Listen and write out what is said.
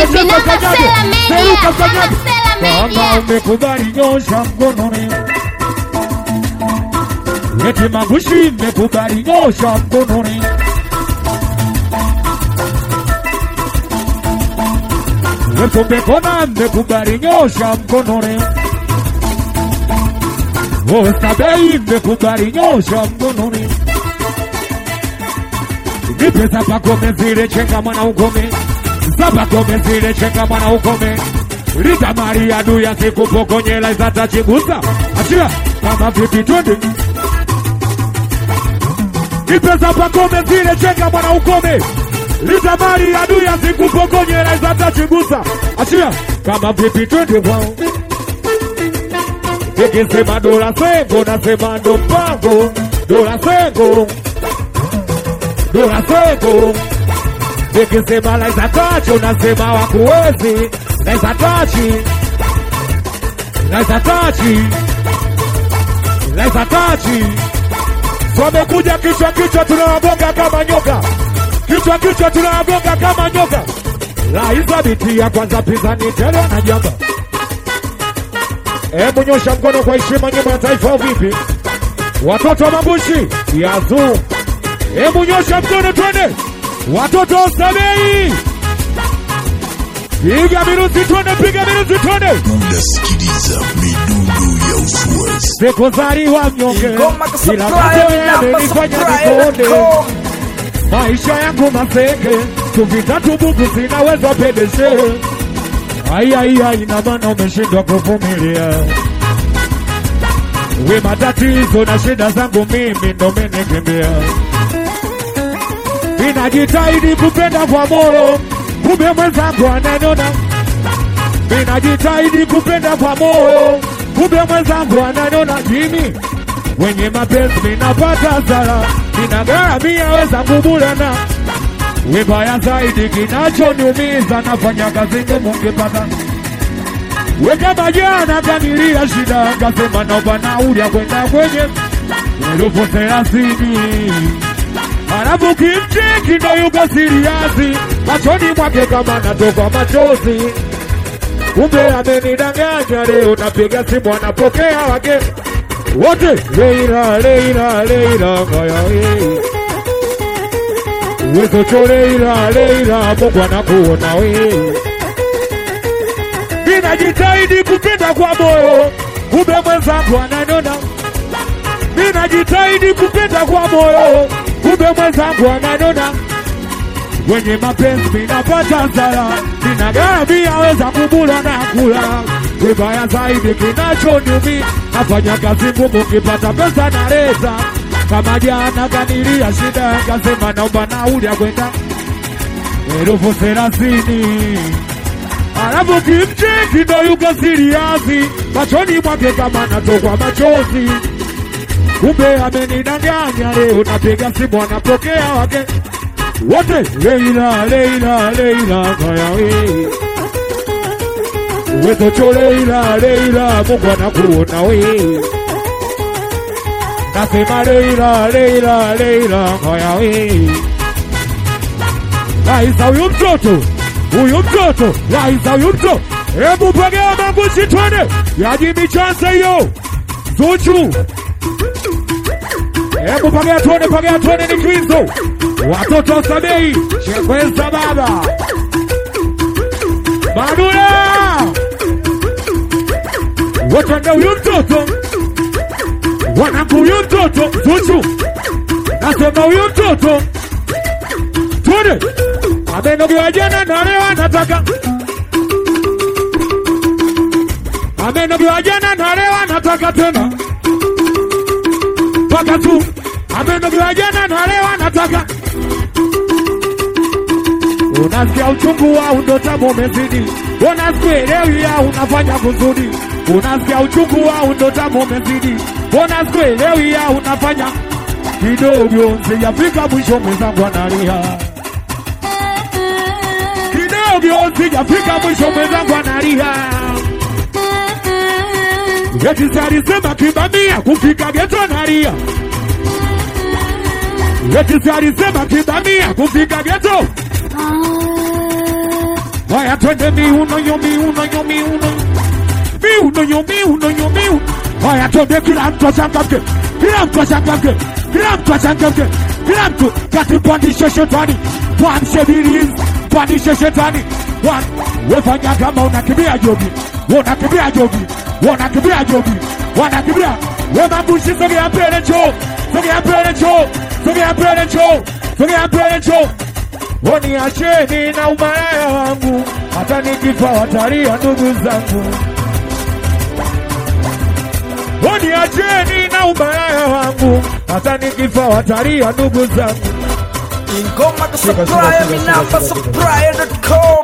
Kama umekubali nyosha mkononi. Eti Magushi umekubali nyosha mkononi. Wepo Bekona umekubali nyosha mkononi. Ostabei umekubali nyosha mkononi. Nipe Zapa Gome zile chenga mwana ukome. Zapa Gome zile chenga mwana ukome. Rita Maria duya sikupokonyela izata chigusa. Achia kama vipi twende. Nipe Zapa Gome zile chenga mwana ukome. Rita Maria duya sikupokonyela izata chigusa. Achia kama vipi twende kwao. Nikisema dola sengo nasema ndo mpango. Dola sengo. Dola sengo. Nikisema laiza tachi unasema wakuwezi. Laiza tachi. Laiza tachi. Laiza tachi. Wamekuja kichwa kichwa tunawagonga kama nyoka. Kichwa kichwa tunawagonga kama nyoka. Laiza biti ya kwanza pinzani tele na jamba. Hebu nyosha mkono kwa heshima nyuma ya taifa vipi? Watoto wa Magushi Yazu. Hebu nyosha mkono twende. Watoto Ostabei. Piga miruzi twende, piga miruzi twende. Unasikiliza midundo ya Uswazi. Sekozaliwa mnyonge. Ila mazo yamenifanya nikonde. Maisha yangu maseke. Tuvitatu buku sinaweza pedeshe. Aya ina maana umeshindwa kuvumilia. We matatizo na shida zangu mimi ndo menikimbia. Ninajitahidi kupenda kwa moyo, kumbe mwenzangu ananiona. Ninajitahidi kupenda kwa moyo, kumbe mwenzangu ananiona. Mimi wenye mapenzi ninapata hasara, ninagharamia wenzangu bulana. Webaya zaidi kinachoniumiza nafanya kazi ngumu ngepata. We kama jana kanilia shida kasema naomba nauli ya kwenda kwenye 30. Alafu kimcheki ndo yuko siriasi. Machoni mwake kama natoka machozi. Kumbe amenidanganya leo napiga simu anapokea wake. Wote Leila Leila Leila ngaya hii. Wezo choleila Leila Mungu anakuona wewe. Ninajitahidi kupenda kwa moyo, kumbe mwenzangu ananiona. Ninajitahidi kupenda kwa moyo, kumbe mwenzangu ananiona. Wenye mapenzi ninapata hasara, ninagharamia wenzangu bula na kula. Vibaya zaidi kinachoniumiza nafanya kazi ngumu kipata pesa na reza. Kama jana kanilia shida kasema naomba nauli ya kwenda 30. Alafu kimcheki ndo yuko siriasi. Machoni mwake kama natokwa machozi. Kumbe amenidanganya leo napiga simu anapokea wake. Wote Leila Leila Leila ngaya hii. Wezo choleila Leila Mungu anakuona wewe. Nasema Leila Leila Leila ngaya hii. Laiza huyu mtoto. Huyu mtoto. Laiza huyu mtoto. Hebu pagea Magushi twende. Yaji michanza hiyo. Zuchu. Hebu pagea twende ni Kristo. Watoto Ostabei. Shekweza baba. Madula. Watanda huyu mtoto. Wanangu huyu mtoto. Zuchu. Nasema huyu mtoto. Twende. Amenogewa jana na leo anataka. Amenogewa jana na leo anataka tena. Paka tu. Amenogewa jana na leo anataka. Unasikia uchungu wa undotamu umezidi. Unasikuelewia unafanya kusudi. Unasikia uchungu wa undotamu umezidi. Unasikuelewia unafanya kidogo. Sijafika mwisho mwenzangu analia. Kidogo sijafika mwisho mwenzangu analia. Eti salisema kibamia kufika geto analia. Eti salisema kibamia kufika geto. Waya twende miuno yo miuno yo miuno. Miuno yo miuno yo miuno. Waya twende kila mtu achangamke. Kila mtu achangamke. Kila mtu achangamke. Kila mtu katipandishe shetani. Tuamshe birizi. Pandishe shetani. Wefanya kama unakimbia jogi. Unakimbia jogi. Unakimbia jogi. Wanakimbia. Wemambushi sogea mbele njoo. Sogea mbele njoo. Sogea mbele njoo. Sogea mbele njoo. Waniacheni na umalaya wangu, hata nikifa watalia ndugu zangu. Waniacheni na umalaya wangu, hata nikifa watalia ndugu zangu. Ingoma to supply, mi namba supply.com.